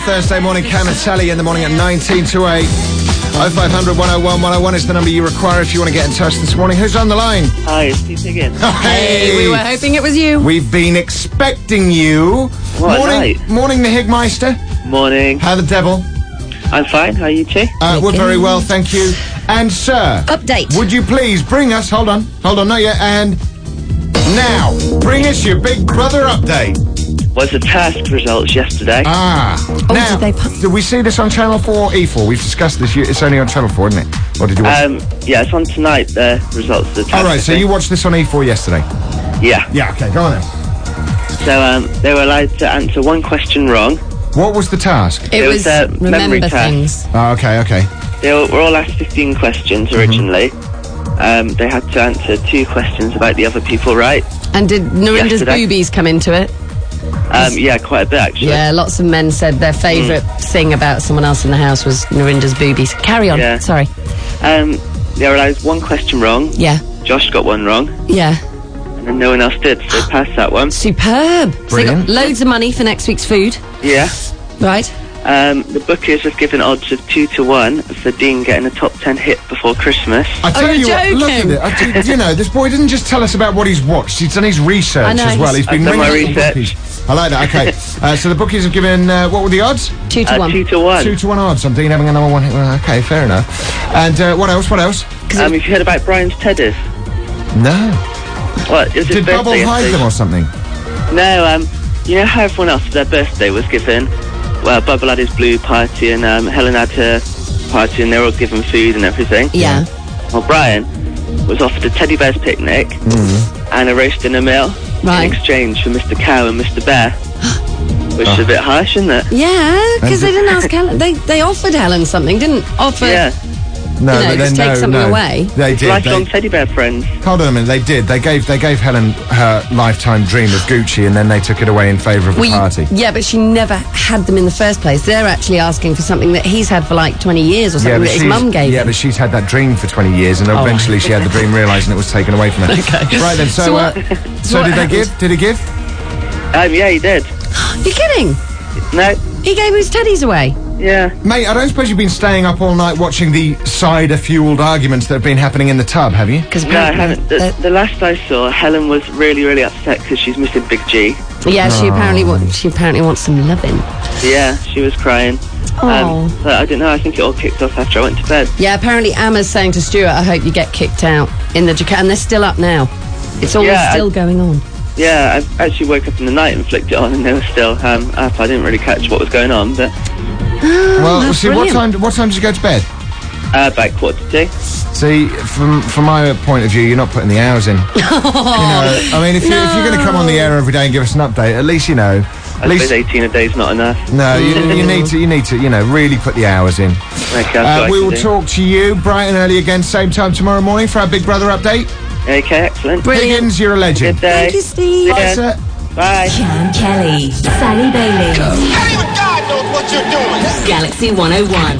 Thursday morning. Cam and Sally in the morning at 19 to 8. 0500 101 101 is the number you require if you want to get in touch this morning. Who's on the line? Hi, it's Steve again. Hey, we were hoping it was you. We've been expecting you. What a night. Morning, the Higmeister. Morning. How the devil? I'm fine. How are you, Chi? We're very well, thank you. And, sir. Update. Would you please bring us... Hold on, not yet. And now, bring us your Big Brother update. Was the task results yesterday? Now, did we see this on Channel 4 or E4? We've discussed this. It's only on Channel 4, isn't it? Or did you watch Yeah, it's on tonight, the results of the task. All right, so you watched this on E4 yesterday? Yeah. Yeah, okay, go on then. So, they were allowed to answer one question wrong. What was the task? It was memory remember task. things. Oh, okay. They were all asked 15 questions originally. They had to answer 2 questions about the other people, right? And did Narinda's Yesterday. boobies come into it? Yeah, quite a bit, actually. Yeah, lots of men said their favourite thing about someone else in the house was Narinda's boobies. Carry on. Yeah. Sorry. They were allowed one question wrong. Yeah. Josh got one wrong. Yeah. And then no one else did, so they passed that one. Superb. So they got Brilliant. loads of money for next week's food. Yeah. Right. The bookies have given odds of 2 to 1 for Dean getting a top 10 hit before Christmas. I tell you're you what, look joking. at it. You know, this boy doesn't just tell us about what he's watched. He's done his research I know, as well. He's been I've done my ringing up the research. bookies. I like that, okay. So the bookies have given, what were the odds? 2 to 1. 2 to 1. 2 to 1 odds on Dean having a number 1 hit. Well, okay, fair enough. And what else? Have you heard about Brian's teddies? No. What, is his Did birthday Bubble hide yesterday? them or something? No, you know how everyone else, their birthday was given? Well, Bubble had his blue party and Helen had her party and they were all given food and everything. Yeah. Well, Brian was offered a teddy bear's picnic and a roast and a meal Right. in exchange for Mr. Cow and Mr. Bear. Which is a bit harsh, isn't it? Yeah, because they didn't ask Helen. They offered Helen something, didn't offer. Yeah. No, You know, but then just take something away. They did. Lifelong teddy bear friends. Hold on a minute. They did. They gave Helen her lifetime dream of Gucci, and then they took it away in favour of a party. Yeah, but she never had them in the first place. They're actually asking for something that he's had for like 20 years or something that his mum gave Yeah, him. but she's had that dream for 20 years, and eventually she had the dream realised and it was taken away from her. Okay. Right then. So, what- so what did they happened? give? Did he give? Yeah, he did. You're kidding? No. He gave his teddies away. Yeah. Mate, I don't suppose you've been staying up all night watching the cider-fueled arguments that have been happening in the tub, have you? Because No, I haven't. The last I saw, Helen was really, really upset because she's missing Big G. yeah, she apparently wants some loving. Yeah, she was crying. Oh. But I don't know, I think it all kicked off after I went to bed. Yeah, apparently Emma's saying to Stuart, I hope you get kicked out in the Jakarta, and they're still up now. It's all still going on. Yeah, I actually woke up in the night and flicked it on and they were still up. I didn't really catch what was going on, but Well, that's see, brilliant. what time did you go to bed? about 1:45. See, from my point of view, you're not putting the hours in. You know, I mean, if you're going to come on the air every day and give us an update, at least you know. I suppose 18 a day is not enough. No, you need to, you know, really put the hours in. Okay, that's what We I will can do. talk to you bright and early again, same time tomorrow morning for our Big Brother update. Okay, excellent. Brilliant. Higgins, you're a legend. Good day. Thank you, Steve. Yeah. Bye, sir. Bye. Cam Kelly, Sally Bailey, Even God knows what you're doing. Galaxy 101.